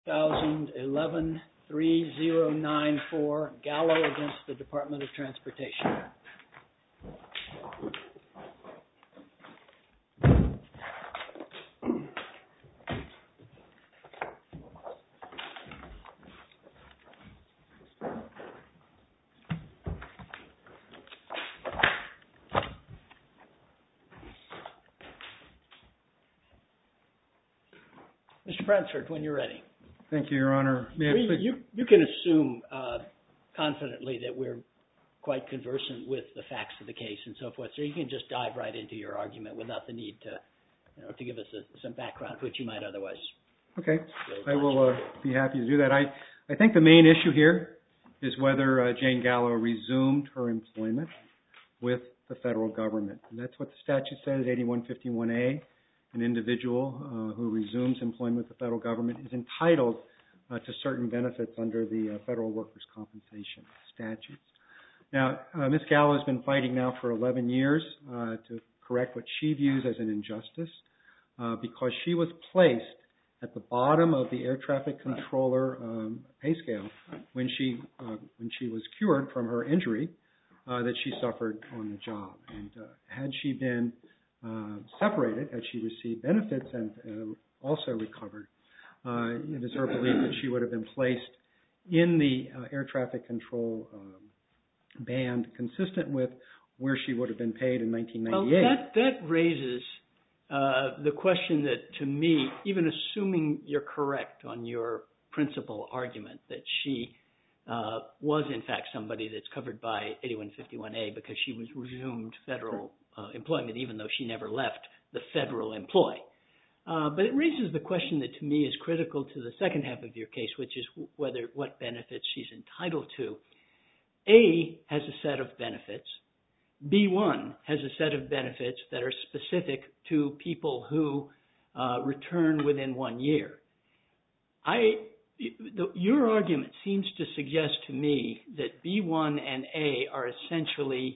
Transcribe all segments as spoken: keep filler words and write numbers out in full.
thousand eleven three zero nine four, Gallo against the Department of Transportation. Mister Bransford, when you're ready. Thank you, Your Honor. May I we, please... you, you can assume uh, confidently that we're quite conversant with the facts of the case and so forth, so you can just dive right into your argument without the need to, you know, to give us a, some background, which you might otherwise. Okay. I will uh, be happy to do that. I, I think the main issue here is whether uh, Jane Gallo resumed her employment with the federal government. And that's what the statute says, eighty-one fifty-one A. An individual uh, who resumes employment with the federal government is entitled uh, to certain benefits under the uh, federal workers' compensation statutes. Now, uh, Miz Gallo has been fighting now for eleven years uh, to correct what she views as an injustice uh, because she was placed at the bottom of the air traffic controller um, pay scale when she uh, when she was cured from her injury uh, that she suffered on the job. And uh, had she been Uh, separated, had she received benefits and uh, also recovered, uh, it is her belief that she would have been placed in the uh, air traffic control um, band consistent with where she would have been paid in nineteen ninety-eight. Well, that, that raises uh, the question that, to me, even assuming you're correct on your principal argument that she uh, was, in fact, somebody that's covered by eighty-one fifty-one A because she was resumed federal Uh, employment, even though she never left the federal employ. Uh, but it raises the question that to me is critical to the second half of your case, which is whether what benefits she's entitled to. A has a set of benefits. B one has a set of benefits that are specific to people who uh, return within one year. I, the, your argument seems to suggest to me that B one and A are essentially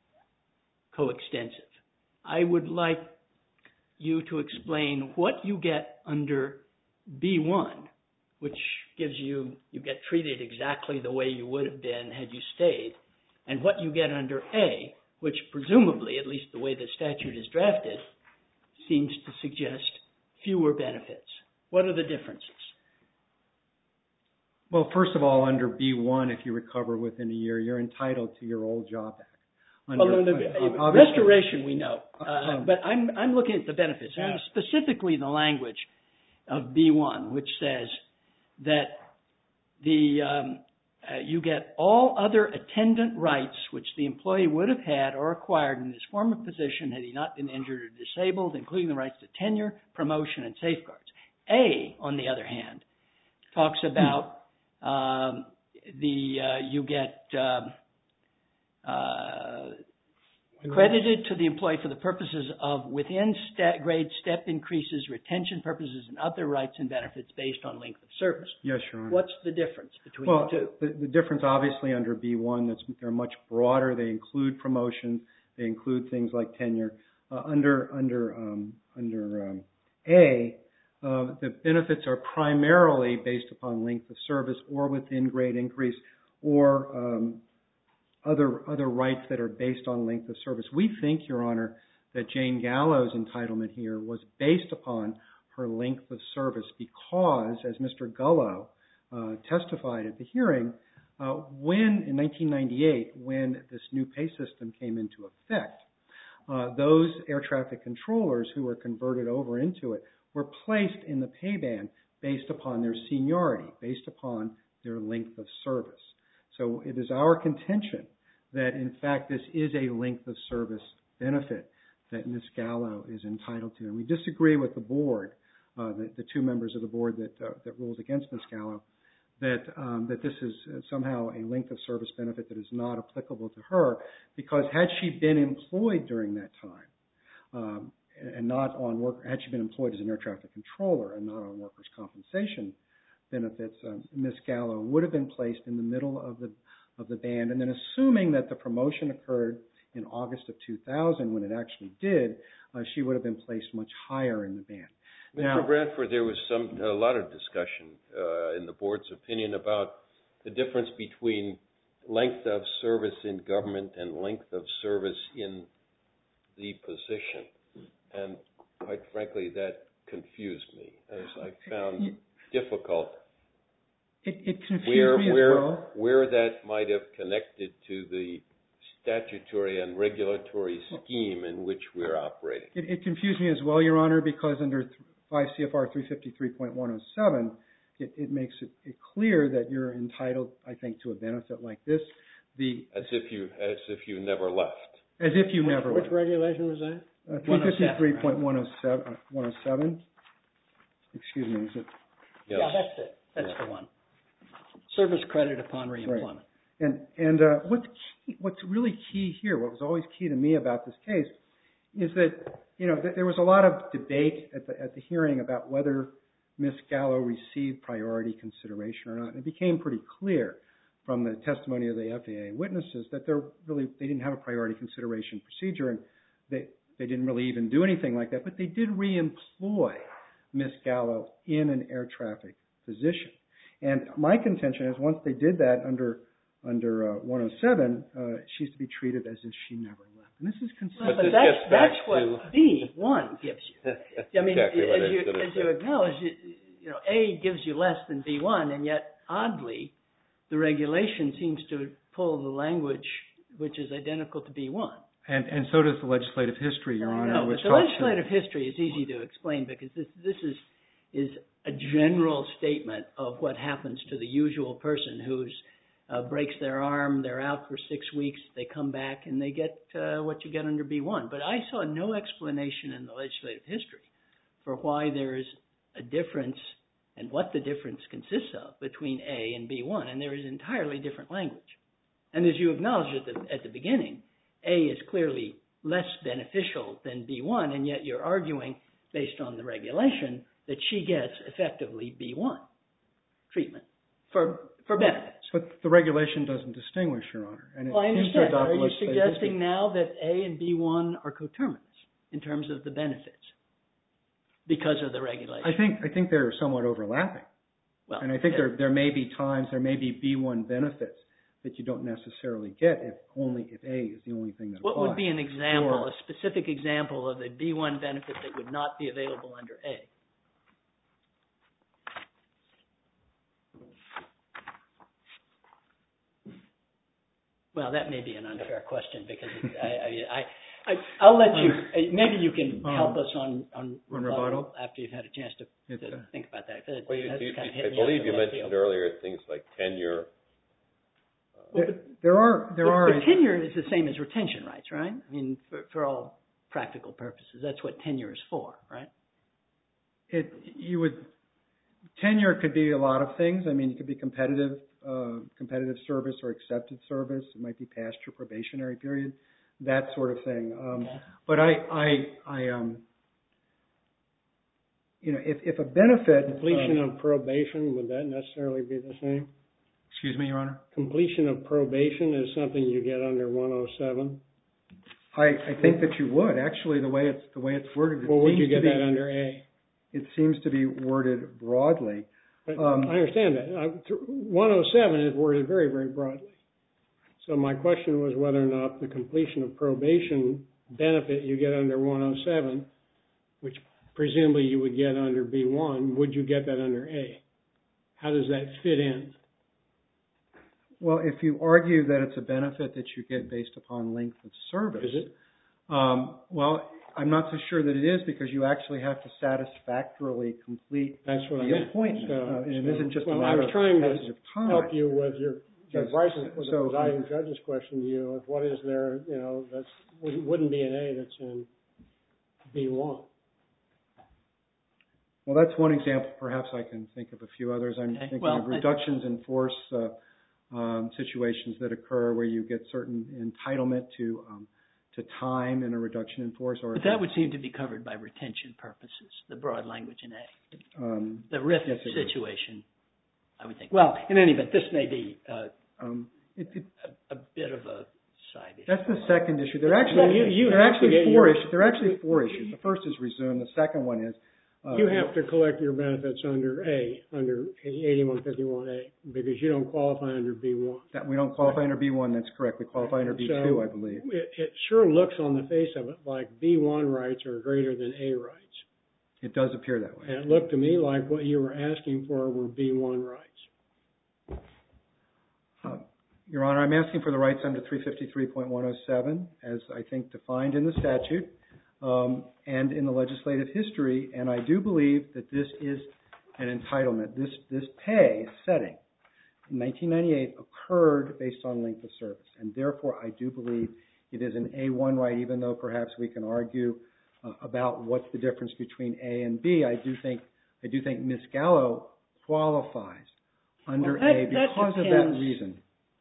coextensive. I would like you to explain what you get under B one, which gives you, you get treated exactly the way you would have been had you stayed, and what you get under A, which presumably, at least the way the statute is drafted, seems to suggest fewer benefits. What are the differences? Well, first of all, under B one, if you recover within a year, you're entitled to your old job back. Under, well, no, no, uh, restoration we know, uh, um, but I'm I'm looking at the benefits, and specifically the language of B one, which says that the um, uh, you get all other attendant rights which the employee would have had or acquired in his former position had he not been injured or disabled, including the rights to tenure, promotion, and safeguards. A, on the other hand, talks about um, the uh, you get. Uh, Uh, credited to the employee for the purposes of within step, grade step increases, retention purposes, and other rights and benefits based on length of service. Yes, Your Honor. What's the difference between well, the two? The, the difference, obviously, under B one, that's they're much broader. They include promotion. They include things like tenure. Uh, under under um, under um, A, uh, the benefits are primarily based upon length of service or within grade increase or um, other other rights that are based on length of service. We think, Your Honor, that Jane Gallo's entitlement here was based upon her length of service because, as Mister Gullo uh, testified at the hearing, uh, when in nineteen ninety-eight, when this new pay system came into effect, uh, those air traffic controllers who were converted over into it were placed in the pay band based upon their seniority, based upon their length of service. So it is our contention that, in fact, this is a length of service benefit that Miz Gallo is entitled to. And we disagree with the board, uh, the, the two members of the board that uh, that ruled against Miz Gallo, that um, that this is somehow a length of service benefit that is not applicable to her, because had she been employed during that time, um, and not on work, had she been employed as an air traffic controller and not on workers' compensation benefits, um, Miz Gallo would have been placed in the middle of the of the band, and then assuming that the promotion occurred in August of two thousand, when it actually did, uh, she would have been placed much higher in the band. Now, Mister Bradford, there was some a lot of discussion uh, in the board's opinion about the difference between length of service in government and length of service in the position. And quite frankly, that confused me, as I found it, difficult it, it confused where, me as where, well. Where that might have connected to the statutory and regulatory scheme in which we're operating. It, it confused me as well, Your Honor, because under five C F R three fifty-three point one oh seven, it, it makes it, it clear that you're entitled, I think, to a benefit like this. The as if you as if you never left. As if you which, never which left. regulation was that? Uh, three fifty-three point one oh seven. Excuse me, is it? Yes. Yeah, that's it. That's yeah. the one. Service credit upon reemployment. Right. And and uh, what's key, what's really key here, what was always key to me about this case, is that you know th- there was a lot of debate at the at the hearing about whether Miz Gallo received priority consideration or not. And it became pretty clear from the testimony of the F A A witnesses that they're really they didn't have a priority consideration procedure, and they they didn't really even do anything like that. But they did reemploy Miz Gallo in an air traffic position. And my contention is once they did that under under uh, one oh seven, uh, she's to be treated as if she never left. And this is consistent. But, but that's, that's what B one gives you. I mean, exactly as, you, as you acknowledge, you, you know, A gives you less than B one, and yet, oddly, the regulation seems to pull the language which is identical to B one. And and so does the legislative history, Your Honor. No, which but the legislative to... history is easy to explain because this this is is a general statement of what happens to the usual person who's uh, breaks their arm, they're out for six weeks, they come back and they get uh, what you get under B one. But I saw no explanation in the legislative history for why there is a difference and what the difference consists of between A and B one, and there is entirely different language. And as you acknowledged at the, at the beginning, A is clearly less beneficial than B one, and yet you're arguing, based on the regulation, that she gets effectively B one treatment for for benefits. But the regulation doesn't distinguish, Your Honor. And it well, I seems to understand. adopt Are you legislative suggesting history. now that A and B one are coterminous in terms of the benefits because of the regulation? I think I think they're somewhat overlapping. Well, and I think yeah. there there may be times, there may be B one benefits that you don't necessarily get if only if A is the only thing that what applies. What would be an example, or, a specific example of a B one benefit that would not be available under A? Well, that may be an unfair question because it, I, I, I, I'll let you. Maybe you can help um, us on on, on rebuttal, rebuttal after you've had a chance to, to uh, think about that. Well, you, you, kind of I believe you mentioned earlier things like tenure. Uh, well, but, there are there but, are. But tenure is the same as retention rights, right? I mean, for, for all practical purposes, that's what tenure is for, right? It you would tenure could be a lot of things. I mean, it could be competitive. Uh, competitive service or accepted service. It might be past your probationary period, that sort of thing. Um, okay. But I, I, I, um, you know, if, if a benefit completion um, of probation, would that necessarily be the same? Excuse me, Your Honor. Completion of probation is something you get under one oh seven. I, I think that you would actually the way it's the way it's worded. It well, would seems you get to be, that under A? It seems to be worded broadly. But um, I understand that. one oh seven is worded very, very broadly. So my question was whether or not the completion of probation benefit you get under one oh seven, which presumably you would get under B one, would you get that under A? How does that fit in? Well, if you argue that it's a benefit that you get based upon length of service. Is it? Um, well, I'm not so sure that it is because you actually have to satisfactorily complete That's what the I meant. appointment. So, uh, and so, it isn't just well, a matter I was trying of to passage of time. help you with your Yes. advising for the So, presiding judge's question to you of what is there, you know, that's wouldn't be an A that's in B one. Well, that's one example. Perhaps I can think of a few others. I'm okay. thinking well, of reductions I... in force uh, um, situations that occur where you get certain entitlement to um, to time in a reduction in force. Or but that would seem to be covered by retention purposes, the broad language in A. Um, the R I F yes, situation, I would think. Well, in any event, this may be uh, um, it, it, a, a bit of a side issue. That's the second issue. There are actually, you, you there are actually four your, issues. There are actually four issues. The first is resume. The second one is Uh, you have to collect your benefits under A, under eighty-one fifty-one A, because you don't qualify under B one. That we don't qualify under B one, that's correct. We qualify under B two, So I believe. It, it sure looks on the face of it like B one rights are greater than A rights. It does appear that way. And it looked to me like what you were asking for were B one rights. Uh, Your Honor, I'm asking for the rights under three fifty-three point one oh seven, as I think defined in the statute um, and in the legislative history, and I do believe that this is an entitlement. This, this pay setting in nineteen ninety-eight occurred based on length of service, and therefore I do believe it is an A one right, even though perhaps we can argue uh, about what's the difference between A and B. I do think, I do think Miz Gallo qualifies under well, that, A because that of that reason.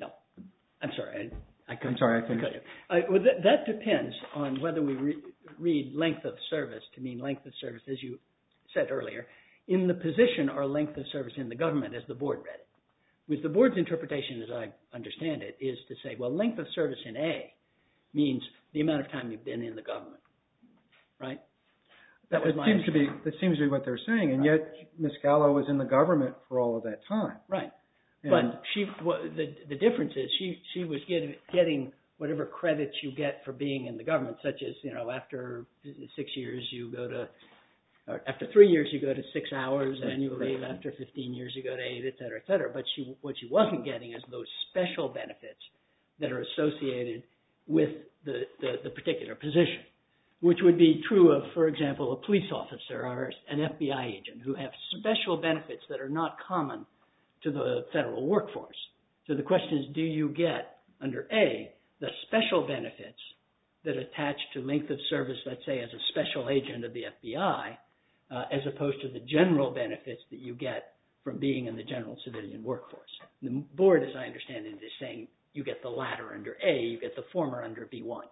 I'm sorry, I, I couldn't. I'm sorry, I couldn't. finished. Uh, well, that, that depends on whether we re- read length of service to mean length of service, as you said earlier, in the position or length of service in the government, as the board read it. With the board's interpretation, as I understand it, is to say, well, length of service in A means the amount of time you've been in the government, right? That was That my seems to be that seems to be what they're saying, and right. yet Miz Gallo was in the government for all of that time. Right. And But she, well, the the difference is she she was getting getting whatever credits you get for being in the government, such as you know after six years you go to, or after three years you go to six hours annual leave. After fifteen years you go to eight, et cetera, et cetera. But she what she wasn't getting is those special benefits that are associated with the the, the particular position, which would be true of, for example, a police officer or an F B I agent who have special benefits that are not common to the federal workforce. So the question is, do you get, under A, the special benefits that attach to length of service, let's say, as a special agent of the F B I, uh, as opposed to the general benefits that you get from being in the general civilian workforce? The board, as I understand it, is saying you get the latter under A, you get the former under B one.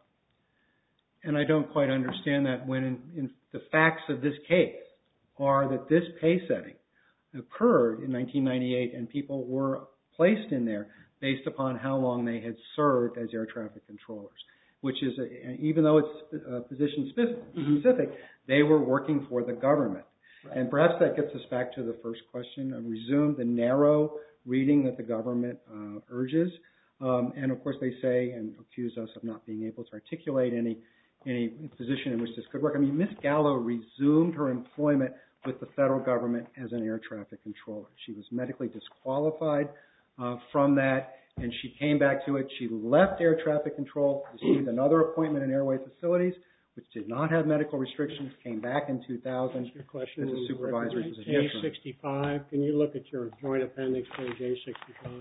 And I don't quite understand that when in, in the facts of this case are that this pay setting occurred in nineteen ninety-eight and people were placed in there based upon how long they had served as air traffic controllers, which is, a, even though it's uh, position specific, mm-hmm. they were working for the government. Right. And perhaps that gets us back to the first question. I resume the narrow reading that the government uh, urges. Um, and of course they say and accuse us of not being able to articulate any any position in which this could work. I mean, Miz Gallo resumed her employment with the federal government as an air traffic controller. She was medically disqualified uh, from that, and she came back to it. She left air traffic control, received another appointment in airway facilities, which did not have medical restrictions, came back in two thousand your question as a supervisory position. A sixty-five, can you look at your joint appendix, page A sixty-five?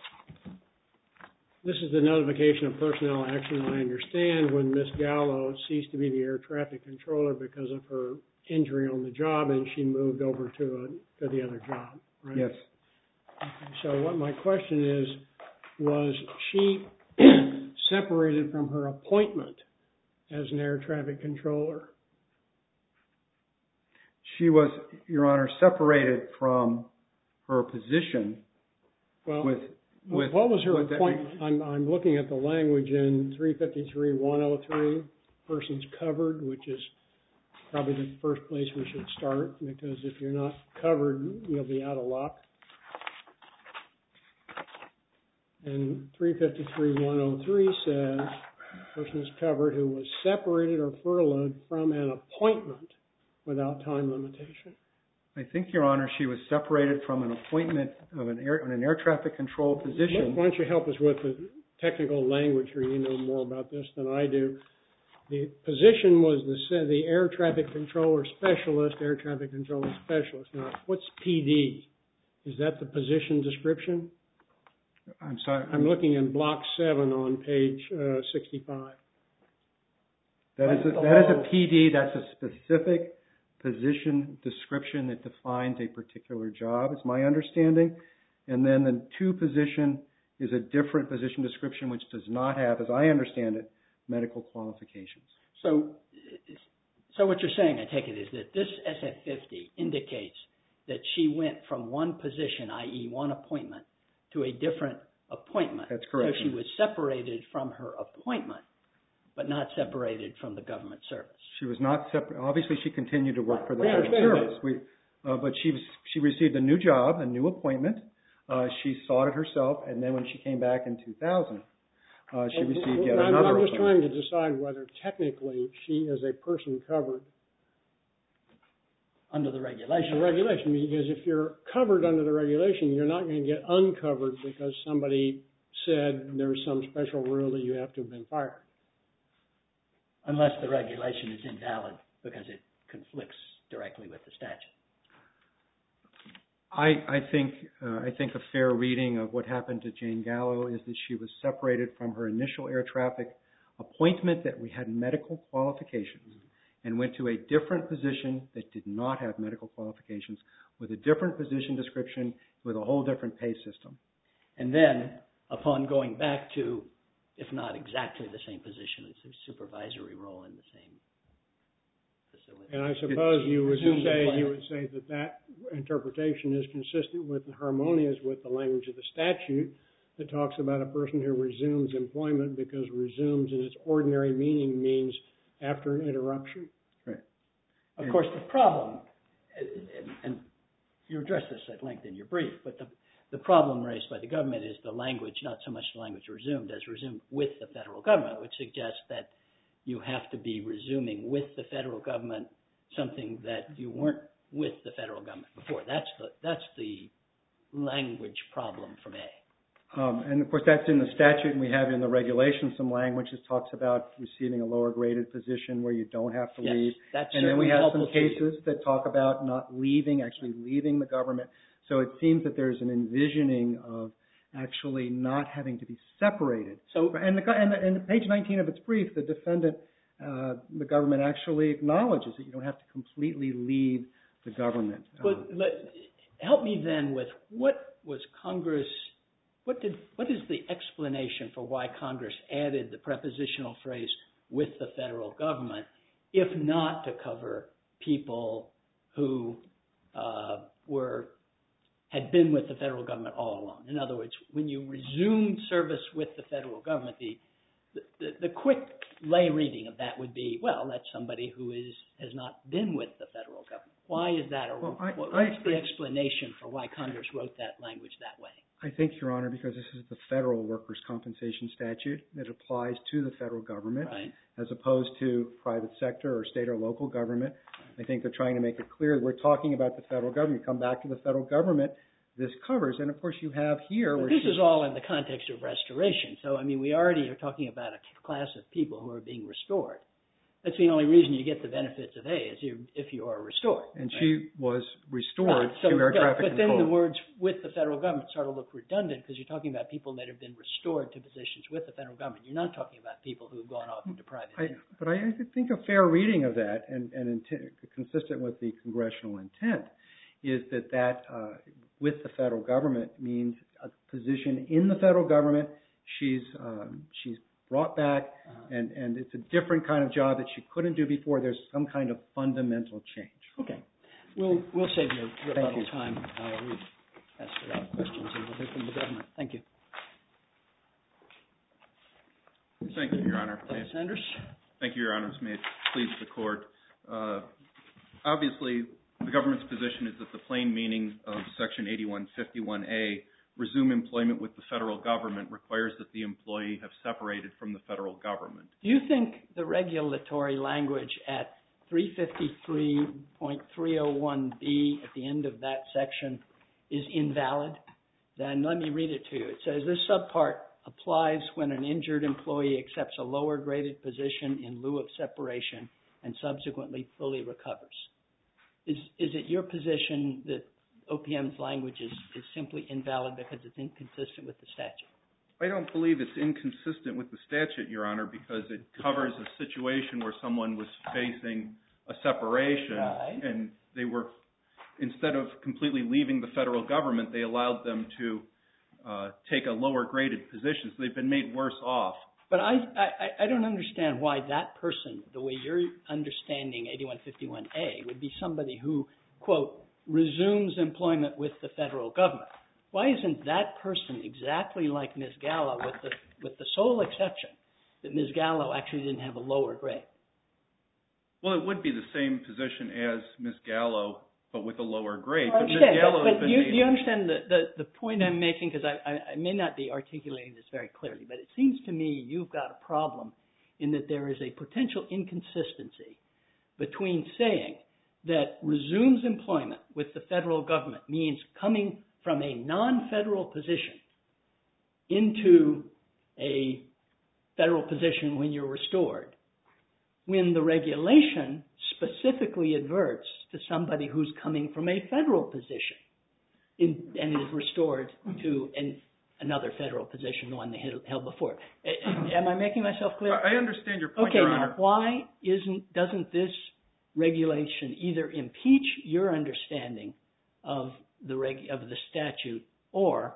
This is the notification of personnel action. I understand when Miz Gallo ceased to be the air traffic controller because of her injury on the job, and she moved over to a, to the other job, right? Yes. Okay, so what my question is, was she separated from her appointment as an air traffic controller? She was, Your Honor, separated from her position well, with, with... What was her with appointment? That, I'm, I'm looking at the language in three fifty-three one oh three, persons covered, which is probably the first place we should start, because if you're not covered, you'll be out of luck. And three fifty-three one oh three says, person is covered who was separated or furloughed from an appointment without time limitation. I think, Your Honor, she was separated from an appointment of an air, on an air traffic control position. Why don't you help us with the technical language here? You know more about this than I do. The position was the, the air traffic controller specialist, air traffic controller specialist. Now, what's P D? Is that the position description? I'm sorry. I'm looking in block seven on page uh, sixty-five. That is, a, that is a P D. That's a specific position description that defines a particular job, is my understanding. And then the two position is a different position description which does not have, as I understand it, medical qualifications. So, so what you're saying, I take it, is that this S F fifty indicates that she went from one position, that is one appointment, to a different appointment. That's correct. So she was separated from her appointment, but not separated from the government service. She was not separate. Obviously, she continued to work for the We Federal understand Service. We, uh, but she was, she received a new job, a new appointment. Uh, she sought it herself, and then when she came back in two thousand, uh, she received yet I'm, another I'm just appointment. trying to decide whether technically she is a person covered under the regulation. The regulation, because if you're covered under the regulation, you're not going to get uncovered because somebody said there's some special rule that you have to have been fired. Unless the regulation is invalid because it conflicts directly with the statute. I, I think uh, I think a fair reading of what happened to Jane Gallo is that she was separated from her initial air traffic appointment that we had medical qualifications and went to a different position that did not have medical qualifications with a different position description with a whole different pay system. And then, upon going back to, if not exactly the same position, it's a supervisory role in the same facility. And I suppose you would Resumed say employment. you would say that that interpretation is consistent with and harmonious with the language of the statute that talks about a person who resumes employment because resumes in its ordinary meaning means after an interruption. Right. Of course, the problem, and, and you address this at length in your brief, but the, the problem raised by the government is the language, not so much the language resumed as resumed with the federal government, which suggests that you have to be resuming with the federal government something that you weren't with the federal government before. That's the that's the language problem from A. Um, and of course, that's in the statute, and we have in the regulation some language that talks about receiving a lower graded position where you don't have to Yes, leave. that's And then we certainly have some helpful to you. cases that talk about not leaving, actually leaving the government. So it seems that there's an envisioning of actually not having to be separated. So, And the, and, the, and page nineteen of its brief, the defendant, uh, the government actually acknowledges that you don't have to completely leave the government. but Um, let, help me then with what was Congress, what did what is the explanation for why Congress added the prepositional phrase with the federal government, if not to cover people who uh, were had been with the federal government all along? In other words, when you resume service with the federal government, the the, the quick lay reading of that would be, well, that's somebody who is has not been with the federal government. Why is that? Or Well, I- what's I- the explanation for why Congress wrote that language that way? I think, Your Honor, because this is the federal workers' compensation statute that applies to the federal government Right. as opposed to private sector or state or local government. I think they're trying to make it clear that we're talking about the federal government. You come back to the federal government, this covers. And, of course, you have here... But where this she- is all in the context of restoration. So, I mean, we already are talking about a class of people who are being restored. That's the only reason you get the benefits of A, is you, if you are restored. And right? she was restored Right. So, to air but, traffic but control. then the words with the federal government sort of look redundant because you're talking about people that have been restored to positions with the federal government. You're not talking about people who have gone off into private I, industry. but I think a fair reading of that, and, and intent, consistent with the congressional intent, is that that uh, with the federal government means a position in the federal government. She's um, she's brought back, Uh-huh. and, and it's a different kind of job that she couldn't do before. There's some kind of fundamental change. Okay. We'll, we'll save your rebuttal you. time. Uh, we've asked a lot of questions and we'll hear from the government. Thank you. Thank you, Your Honor. Doctor Sanders? Thank you, Your Honors. May it please the Court. Uh, obviously, the government's position is that the plain meaning of Section eighty-one fifty-one A, resume employment with the federal government, requires that the employee have separated from the federal government. Do you think the regulatory language at three fifty-three point three oh one B at the end of that section is invalid? Then let me read it to you. It says, this subpart applies when an injured employee accepts a lower graded position in lieu of separation and subsequently fully recovers. Is, is it your position that O P M's language is, is simply invalid because it's inconsistent with the statute? I don't believe it's inconsistent with the statute, Your Honor, because it covers a situation where someone was facing a separation Right. and they were, instead of completely leaving the federal government, they allowed them to uh, take a lower graded position. So they've been made worse off. But I, I, I don't understand why that person, the way you're understanding eighty-one fifty-one A, would be somebody who, quote, resumes employment with the federal government. Why isn't that person exactly like Miz Gallo, with the with the sole exception that Miz Gallo actually didn't have a lower grade? Well, it would be the same position as Miz Gallo, but with a lower grade. I but Miz understand, Gallo but, has but been you, able- you understand the, the, the point I'm making, because I, I, I may not be articulating this very clearly, but it seems to me you've got a problem in that there is a potential inconsistency between saying that resumes employment with the federal government means coming from a non-federal position into a federal position when you're restored, when the regulation specifically adverts to somebody who's coming from a federal position in, and is restored to an, another federal position, the one they held before. Am I making myself clear? I understand your point, okay, Your now Honor. why isn't doesn't this regulation either impeach your understanding of the reg, of the statute, or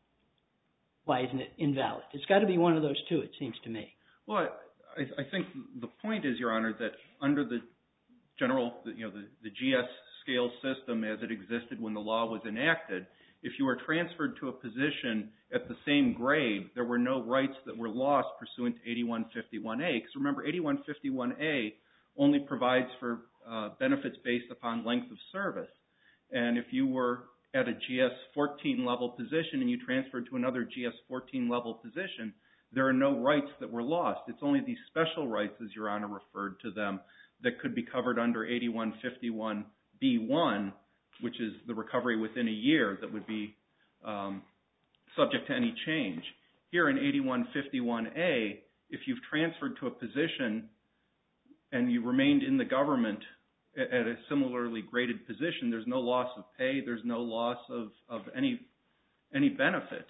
why isn't it invalid? It's got to be one of those two, it seems to me. Well, I, I think the point is, Your Honor, that under the general, you know, the, the G S scale system as it existed when the law was enacted, if you were transferred to a position at the same grade, there were no rights that were lost pursuant to eighty-one fifty-one A. Because remember, eighty-one fifty-one A only provides for uh, benefits based upon length of service. And if you were at a G S fourteen level position and you transferred to another G S fourteen level position, there are no rights that were lost. It's only these special rights, as Your Honor referred to them, that could be covered under eighty-one fifty-one B one, which is the recovery within a year that would be um, subject to any change. Here in eighty-one fifty-one A, if you've transferred to a position and you remained in the government at, at a similarly graded position, there's no loss of pay, there's no loss of, of any any benefit.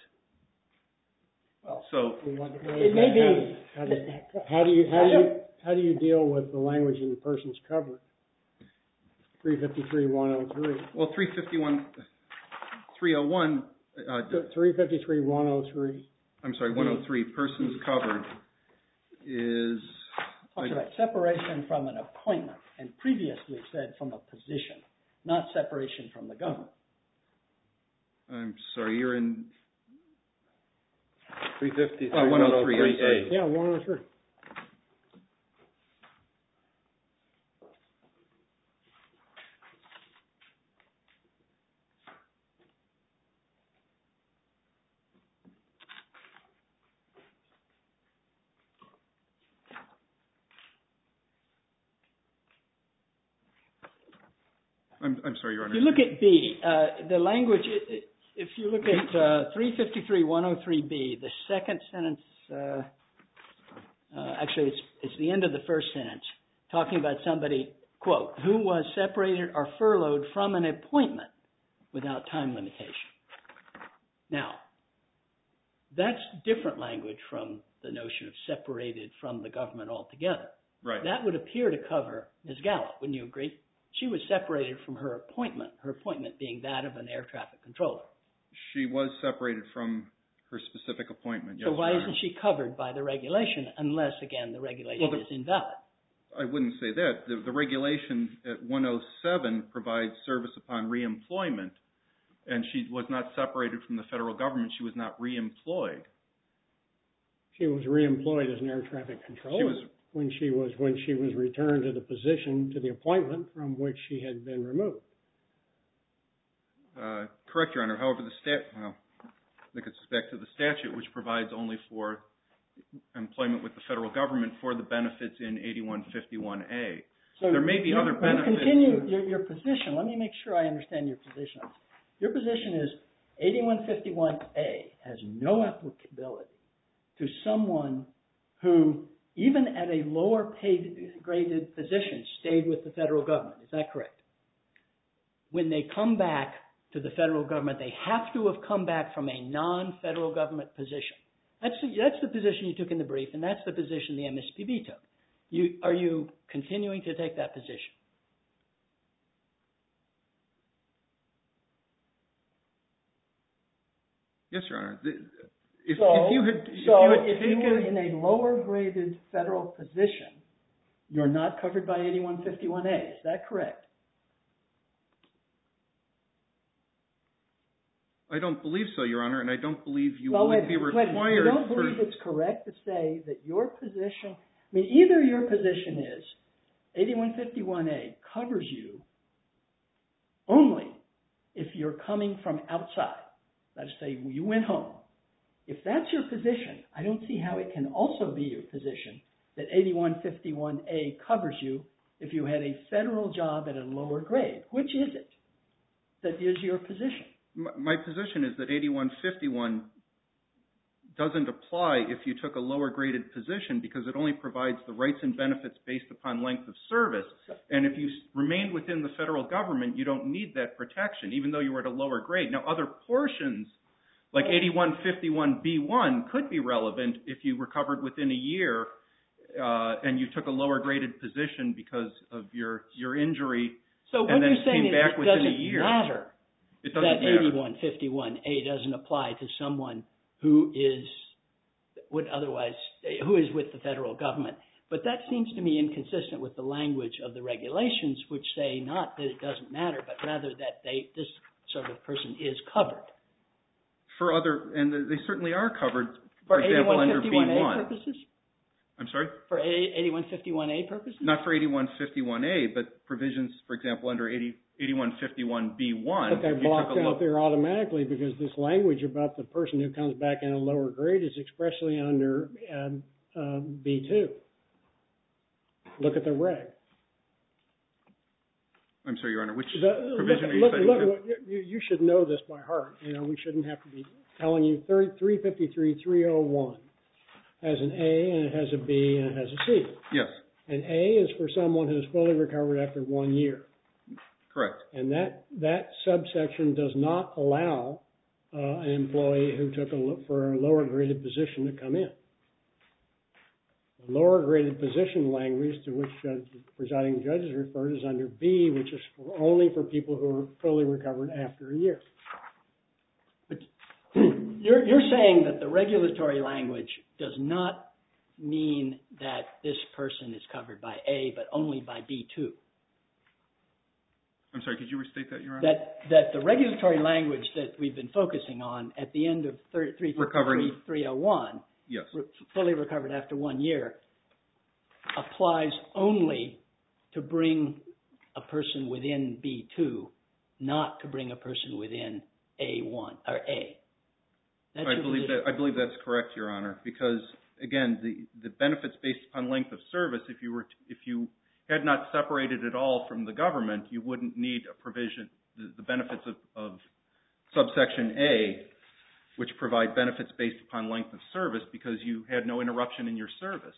Well, so it may be. How, how do you how do you how do you deal with the language in the person's covered? three fifty-three one oh three. Well, three fifty-one, three oh one. Uh, three fifty-three one oh three. I'm sorry, one oh three. Persons covered is. Talks about separation from an appointment, and previously said from a position, not separation from the government. I'm sorry, you're in. three fifty-three Oh, one oh three A. Yeah, one oh three. I'm, I'm sorry, Your Honor. If you look at B, uh, the language, if you look at uh, three fifty-three one oh three B, the second sentence, uh, uh, actually it's, it's the end of the first sentence, talking about somebody, quote, who was separated or furloughed from an appointment without time limitation. Now, that's different language from the notion of separated from the government altogether. Right. That would appear to cover Miz Gallup, wouldn't you agree? She was separated from her appointment, her appointment being that of an air traffic controller. She was separated from her specific appointment, yes, So why Your isn't Honor. she covered by the regulation unless, again, the regulation Well, the- is invalid? I wouldn't say that. The, the regulation at one oh seven provides service upon reemployment, and she was not separated from the federal government. She was not reemployed. She was reemployed as an air traffic controller. She was when she was when she was returned to the position, to the appointment from which she had been removed. uh, correct, Your Honor. However, the stat well, that gets us back to the statute, which provides only for employment with the federal government for the benefits in eighty-one fifty-one A. So there may be you, other you benefits. Continue your, your position. Let me make sure I understand your position. Your position is eighty-one fifty-one A has no applicability to someone who, even at a lower paid graded position, stayed with the federal government. Is that correct? When they come back to the federal government, they have to have come back from a non-federal government position. That's the, that's the position you took in the brief, and that's the position the M S P B took. You, are you continuing to take that position? Yes, Your Honor. The, if, so if you had, if so you had if taken, you were in a lower graded federal position, you're not covered by eighty-one fifty-one A. Is that correct? I don't believe so, Your Honor, and I don't believe you well, would wait, be wait, required. You don't for, believe it's correct to say that your position, I mean, either your position is eighty-one fifty-one A covers you only if you're coming from outside. Let's say you went home. If that's your position, I don't see how it can also be your position that eighty-one fifty-one A covers you if you had a federal job at a lower grade. Which is it that is your position? My, my position is that eighty-one fifty-one doesn't apply if you took a lower graded position because it only provides the rights and benefits based upon length of service. And if you remained within the federal government, you don't need that protection, even though you were at a lower grade. Now, other portions, like eighty-one fifty-one B one, could be relevant if you recovered within a year uh, and you took a lower graded position because of your, your injury. So what and then you're saying came is back it within doesn't a year. matter It doesn't that matter. eighty-one fifty-one A doesn't apply to someone who is would otherwise who is with the federal government. But that seems to me inconsistent with the language of the regulations, which say not that it doesn't matter, but rather that they this sort of person is covered. For other, and they certainly are covered, For for example, under B eighty-one fifty-one A one. purposes? I'm sorry? For eighty-one fifty-one A purposes? Not for eighty-one fifty-one A, but provisions, for example, under eighty-one fifty-one B one. But they're blocked out there automatically because this language about the person who comes back in a lower grade is expressly under um, uh, B two. Look at the reg. I'm sorry, Your Honor. Which The, provision look, are you look, citing? look, to? you, you should know this by heart. You know, we shouldn't have to be telling you three fifty-three three oh one has an A and it has a B and it has a C. Yes, And A is for someone who's fully recovered after one year. correct. And that, that subsection does not allow uh, an employee who took a lo- for a lower graded position to come in. The lower graded position language to which judge, presiding judges referred is under B, which is for, only for people who are fully recovered after a year. But you're, you're saying that the regulatory language does not mean that this person is covered by A, but only by B two. I'm sorry, could you restate that, Your Honor? That that the regulatory language that we've been focusing on at the end of three fifty-three three oh one, Yes. re- fully recovered after one year, applies only to bring a person within B two, not to bring a person within A one or A. That's I your believe position. that I believe that's correct, Your Honor, because again, the, the benefits based upon length of service, if you were to, if you had not separated it all from the government, you wouldn't need a provision, the, the benefits of, of subsection A, which provide benefits based upon length of service because you had no interruption in your service.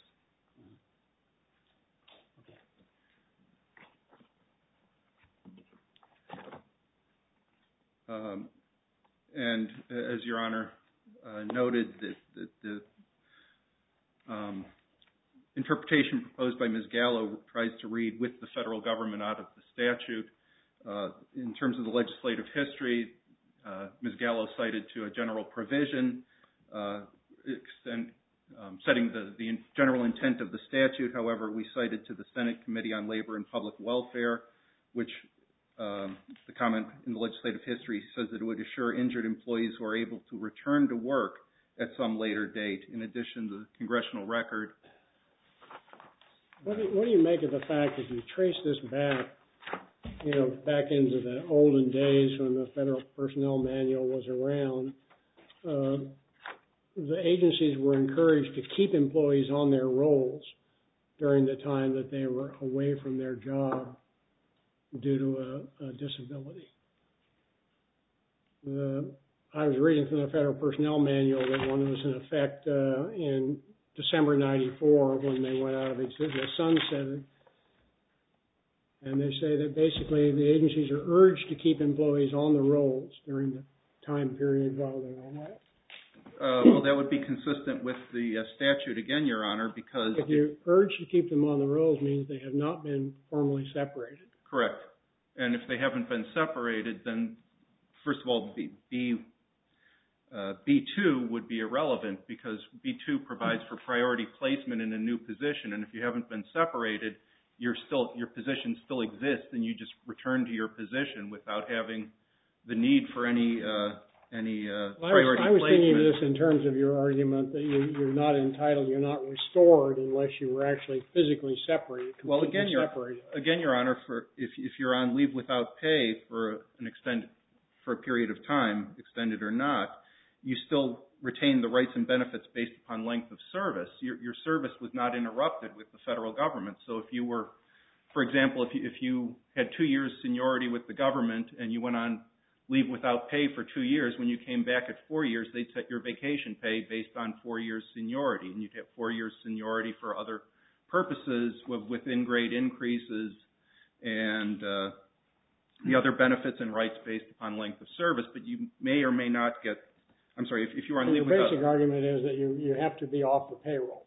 Um, and uh, as Your Honor uh, noted, that the, the um, interpretation proposed by Miz Gallo tries to read with the federal government out of the statute. Uh, in terms of the legislative history, uh, Miz Gallo cited to a general provision uh, extend, um, setting the, the general intent of the statute. However, we cited to the Senate Committee on Labor and Public Welfare, which um, the comment in the legislative history says that it would assure injured employees who are able to return to work at some later date. In addition, the congressional record. What do, you, what do you make of the fact that you trace this back, you know, back into the olden days when the Federal Personnel Manual was around? Uh, the agencies were encouraged to keep employees on their rolls during the time that they were away from their job due to a, a disability. The, I was reading from the Federal Personnel Manual that one was in effect uh, in December ninety-four when they went out of existence, sunsetted. And they say that basically the agencies are urged to keep employees on the rolls during the time period while they're away. Uh, well, that would be consistent with the uh, statute again, Your Honor, because... If you're urged to keep them on the rolls means they have not been formally separated. Correct. And if they haven't been separated, then first of all, B, B, uh, B two would be irrelevant because B two provides for priority placement in a new position. And if you haven't been separated, you're still, your position still exists and you just return to your position without having the need for any uh, any uh, Well, priority I was, I was thinking of placement. this in terms of your argument that you, you're not entitled, you're not restored unless you were actually physically separated. Well, again, your separated. again, Your Honor, for if if you're on leave without pay for an extended for a period of time, extended or not, you still retain the rights and benefits based upon length of service. Your your service was not interrupted with the federal government. So if you were, for example, if you if you had two years seniority with the government and you went on leave without pay for two years, when you came back at four years, they'd set your vacation pay based on four years seniority, and you'd have four years seniority for other purposes with, with in-grade increases and uh, the other benefits and rights based upon length of service. But you may or may not get. I'm sorry, if, if you were on leave without. The without. basic argument is that you you have to be off the payroll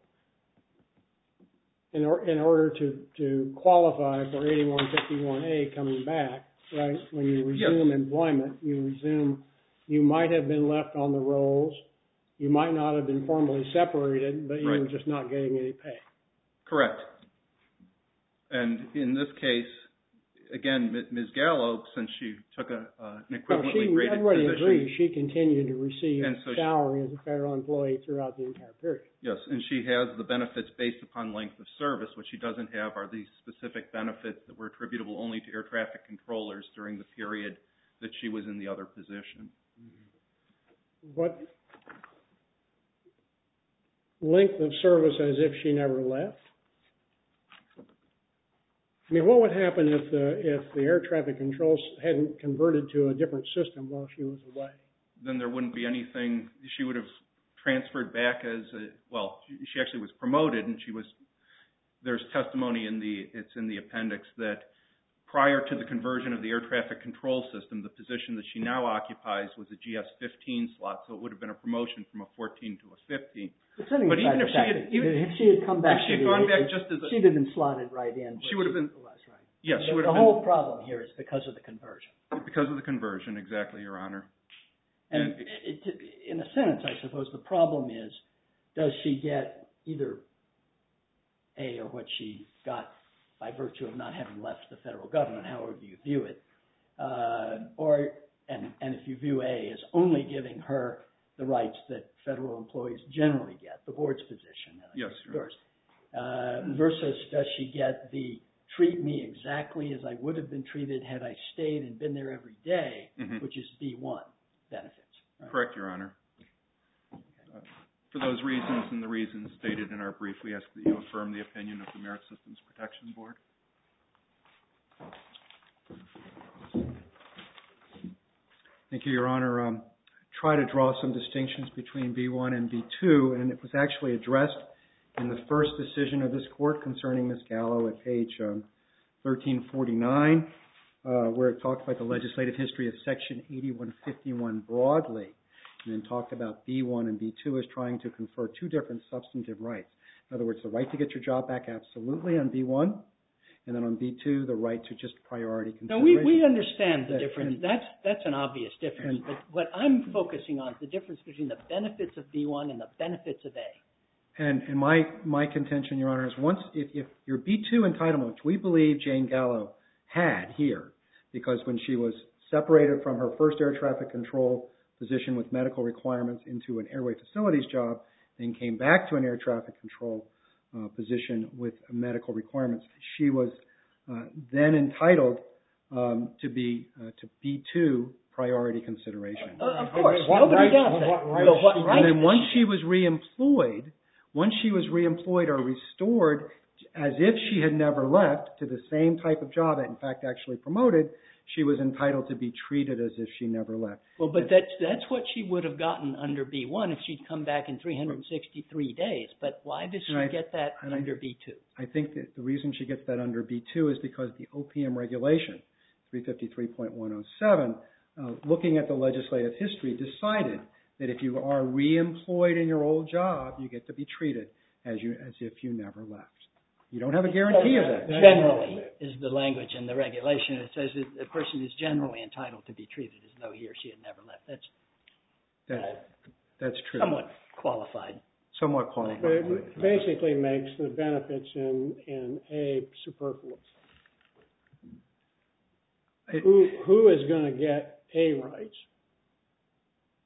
in or, in order to to qualify for eighty-one fifty-one A coming back. Right, when you resume yes. employment, you resume, you might have been left on the rolls, you might not have been formally separated, but you Right. were just not getting any pay. Correct. And in this case, again, Miz Gallo, since she took a, uh, an equivalently Well, she, graded everybody position. agrees she continued to receive And so she- salary as a federal employee throughout the entire period. Yes, and she has the benefits based upon length of service. What she doesn't have are these specific benefits that were attributable only to air traffic controllers during the period that she was in the other position. What length of service as if she never left? I mean, what would happen if the if the air traffic controls hadn't converted to a different system while she was away? Then there wouldn't be anything. She would have transferred back as a, well, she actually was promoted, and she was. There's testimony in the it's in the appendix that prior to the conversion of the air traffic control system, the position that she now occupies was a G S fifteen slot, so it would have been a promotion from a fourteen to a fifteen. But even if she had, even if she had come back, if she had to gone the, back just as a, she'd have been slotted right in. She would have been. Was, right? Yes, she The, would the have been. whole problem here is because of the conversion. Because of the conversion, exactly, Your Honor. And, And it, it, in a sentence, I suppose the problem is, does she get either A, or what she got by virtue of not having left the federal government, however you view it, uh, or and and if you view A as only giving her the rights that federal employees generally get, the board's position, and yes, yours, uh, versus does she get the treat me exactly as I would have been treated had I stayed and been there every day, mm-hmm. which is B one benefits. Right? Correct, Your Honor. Uh, for those reasons and the reasons stated in our brief, we ask that you affirm the opinion of the Merit Systems Protection Board. Thank you, Your Honor. Um, try to draw some distinctions between B one and B two, and it was actually addressed in the first decision of this court concerning Miz Gallo at page um, thirteen forty-nine, uh, where it talked about the legislative history of Section eighty-one fifty-one broadly, and then talked about B one and B two as trying to confer two different substantive rights. In other words, the right to get your job back absolutely on B one, and then on B two, the right to just priority No, consideration. we, we understand the That- difference. and- That's that's an obvious difference. and- But what I'm focusing on is the difference between the benefits of B one and the benefits of A. And, and my, my contention, Your Honor, is once, if, if your B two entitlement, which we believe Jane Gallo had here, because when she was separated from her first air traffic control position with medical requirements into an airway facilities job, then came back to an air traffic control uh, position with medical requirements, she was uh, then entitled um, to be uh, to B two priority consideration. Uh, of course, What nobody rights- doubts that. what So rights what she- rights And then does once she she get? was reemployed, once she was reemployed or restored as if she had never left to the same type of job, and in fact actually promoted, she was entitled to be treated as if she never left. Well, but that's that's what she would have gotten under B one if she'd come back in three hundred sixty-three days. But why does she And I- get that and I- under B two? I think that the reason she gets that under B two is because the O P M regulation, three fifty-three point one oh seven, uh, looking at the legislative history, decided that if you are reemployed in your old job, you get to be treated as you as if you never left. You don't have a guarantee of that. Generally is the language in the regulation. It says that the person is generally entitled to be treated as though he or she had never left. That's That, that's true. somewhat qualified. Somewhat qualified. But it basically makes the benefits in, in A superfluous. It- Who, who is going to get A rights?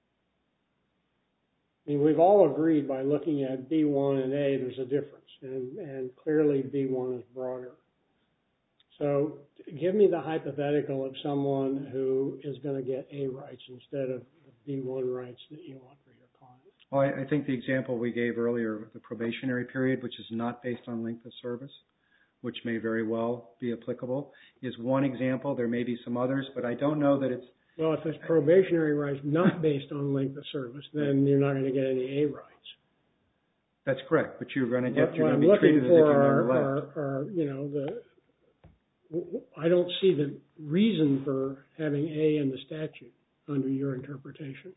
I mean, we've all agreed by looking at B one and A, there's a difference, and, and clearly B one is broader. So give me the hypothetical of someone who is going to get A rights instead of the B one rights that you want for your client. Well, I, I think the example we gave earlier, the probationary period, which is not based on length of service, which may very well be applicable, is one example. There may be some others, but I don't know that it's... Well, if it's probationary rights not based on length of service, then you're not going to get any A rights. That's correct, but you're going to get... What, You're what going I'm to be treated looking as if for you are, never are, left. are, you know, the... I don't see the reason for having A in the statute under your interpretation.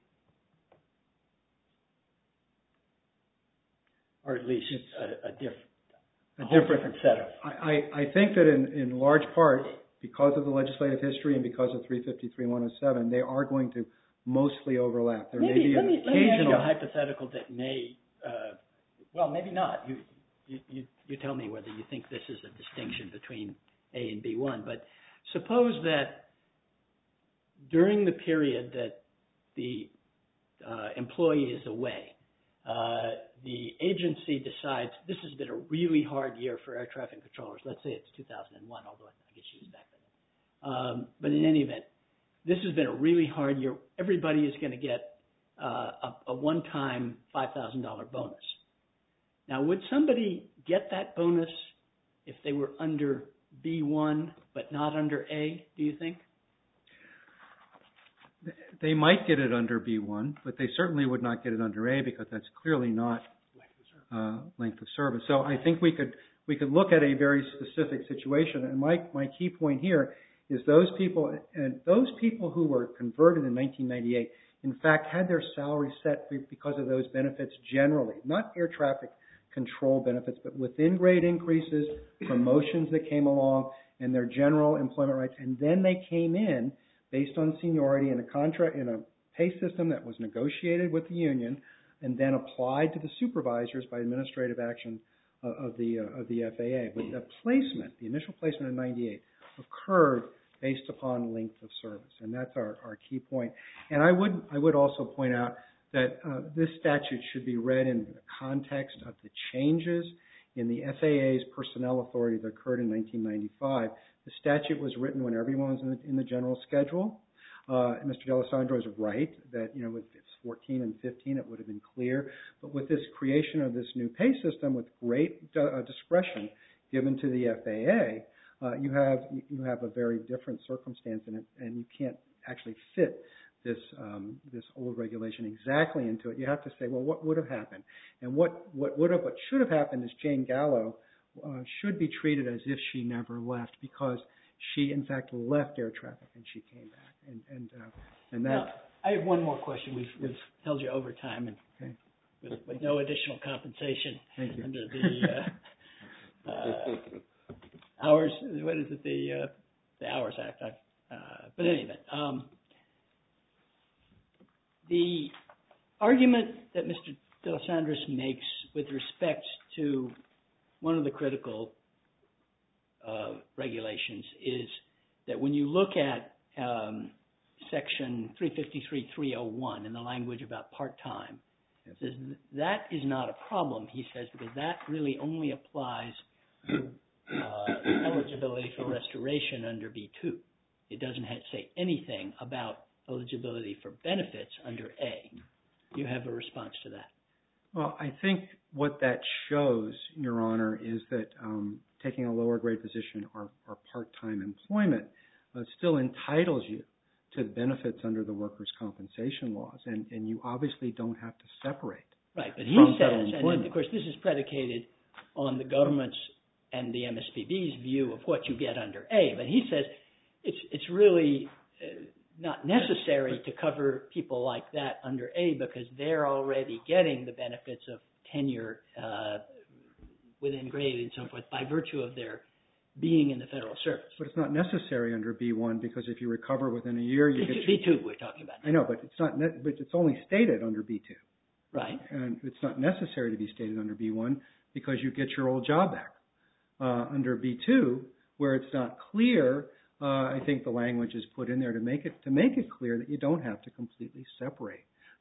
Or at least a, a, diff, a, A whole different, different setup. I, I, I think that in, in large part, because of the legislative history and because of three fifty-three one oh seven, they are going to mostly overlap. There maybe, may be let an me, let me ask you occasional... a hypothetical that may, uh, well, maybe not. You, you, you, you tell me whether you think this is a distinction between A and B one, but suppose that during the period that the uh, employee is away, uh, the agency decides this has been a really hard year for air traffic controllers. Let's say it's two thousand one, although I guess she was back then. Um, but in any event, this has been a really hard year. Everybody is going to get uh, a, a one-time five thousand dollars bonus. Now, would somebody get that bonus if they were under B one but not under A, do you think? They might get it under B one, but they certainly would not get it under A because that's clearly not uh, length of service. So I think we could we could look at a very specific situation. And my, my key point here is those people and those people who were converted in nineteen ninety-eight, in fact, had their salary set because of those benefits generally, not air traffic control benefits, but within grade increases, promotions that came along, and their general employment rights. And then they came in based on seniority in a contract, in a pay system that was negotiated with the union and then applied to the supervisors by administrative action of, of the uh, of the F A A. But the placement, the initial placement in ninety-eight, occurred based upon length of service, and that's our, our key point. And I would I would also point out that uh, this statute should be read in the context of the changes in the F A A's personnel authority that occurred in nineteen ninety-five. The statute was written when everyone was in the, in the general schedule. Uh, Mister D'Alessandro is right that, you know, if it's fourteen and fifteen, it would have been clear. But with this creation of this new pay system with great uh, discretion given to the F A A, uh, you have you have a very different circumstance in it, and you can't actually fit this um, this old regulation exactly into it. You have to say, well, what would have happened? And what, what would have, what should have happened is Jane Gallo uh, should be treated as if she never left, because she, in fact, left air traffic and she came back. And and uh, and that. Now, I have one more question. We've, we've held you over time and Okay. with, with no additional compensation Thank you. under the uh, uh, hours. What is it? The uh, the Hours Act. I, uh, but anyway. Um, The argument that Mister D'Alessandris makes with respect to one of the critical uh, regulations is that when you look at um, Section three fifty-three point three oh one in the language about part-time, Yes. says that is not a problem, he says, because that really only applies to uh, eligibility for restoration under B two. It doesn't have, say anything about eligibility for benefits under A. Do you have a response to that? Well, I think what that shows, Your Honor, is that um, taking a lower grade position or, or part-time employment uh, still entitles you to benefits under the workers' compensation laws, and, and you obviously don't have to separate. Right, but he from says, federal and employment. of course this is predicated on the government's and the M S P B's view of what you get under A, but he says it's it's really uh, not necessary to cover people like that under A because they're already getting the benefits of tenure uh, within grade and so forth by virtue of their being in the federal service. But it's not necessary under B one because if you recover within a year, you get... B two we're talking about now. I know, but it's not. Ne- but it's only stated under B two. Right. And it's not necessary to be stated under B one because you get your old job back. Uh, under B two, where it's not clear, uh, I think the language is put in there to make it to make it clear that you don't have to completely separate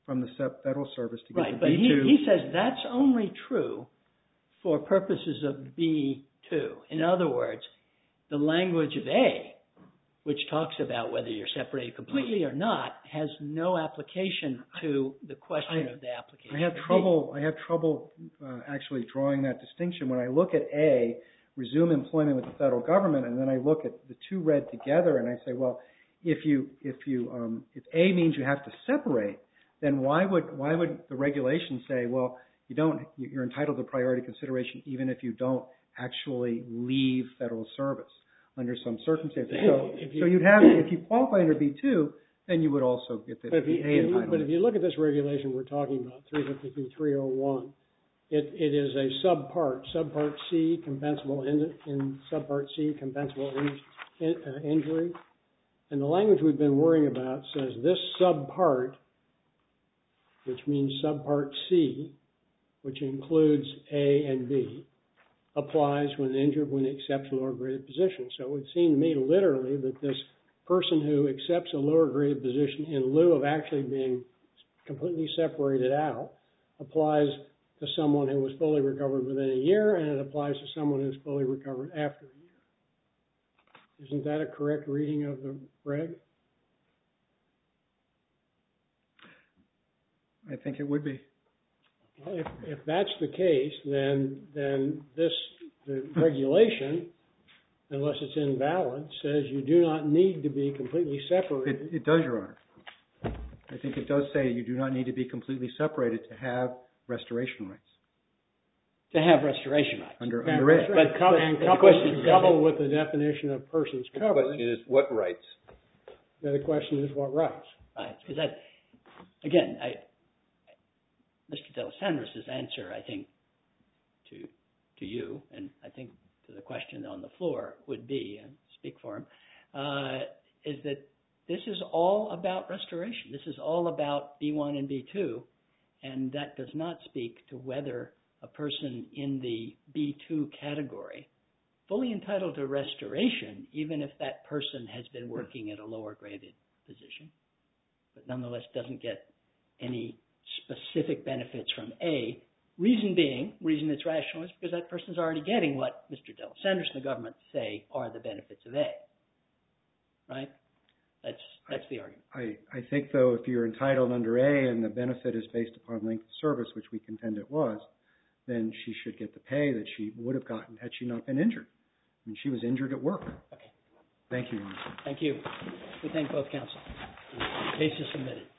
from the federal service to get right, the but B he, two. he says that's only true for purposes of B two. In other words, the language of A, which talks about whether you're separated completely or not, has no application to the question I, of the application. I have trouble. I have trouble uh, actually drawing that distinction when I look at A, resume employment with the federal government, and then I look at the two read together, and I say, well, if you if you um, if A means you have to separate, then why would why would the regulation say, well, you don't you're entitled to priority consideration even if you don't actually leave federal service under some circumstances. So, you, so you'd have, if you qualify under B two, then you would also get the, but if you, the A entitlement. But if you look at this regulation we're talking about, three fifty-two point three oh one, it, it is a subpart, subpart C, compensable in, in subpart C, compensable in, in, uh, injury. And the language we've been worrying about says this subpart, which means subpart C, which includes A and B, applies when injured when it accepts a lower graded position. So it would seem to me literally that this person who accepts a lower graded position in lieu of actually being completely separated out applies to someone who was fully recovered within a year, and it applies to someone who's fully recovered after a year. Isn't that a correct reading of the reg? I think it would be. Well, if, if that's the case, then then this the regulation, unless it's invalid, says you do not need to be completely separated. It, it does, Your Honor. I think it does say you do not need to be completely separated to have restoration rights. To have restoration rights. Under, And, under it. but, but, and but coupled, question, coupled with the definition of persons The covered, question is, what rights? then the question is what rights? Right, because that, again, I, Mister D'Alessandro's answer, I think, to to you, and I think to the question on the floor would be, and speak for him, uh, is that this is all about restoration. This is all about B one and B two, and that does not speak to whether a person in the B two category fully entitled to restoration, even if that person has been working at a lower graded position, but nonetheless doesn't get any specific benefits from A. Reason being, reason it's rational, is because that person's already getting what Mister D'Alessandro and the government say are the benefits of A. Right? That's that's the argument. I, I think, though, if you're entitled under A and the benefit is based upon length of service, which we contend it was, then she should get the pay that she would have gotten had she not been injured. I mean, she was injured at work. Okay. Thank you. Thank you. We thank both counsel. The case is submitted.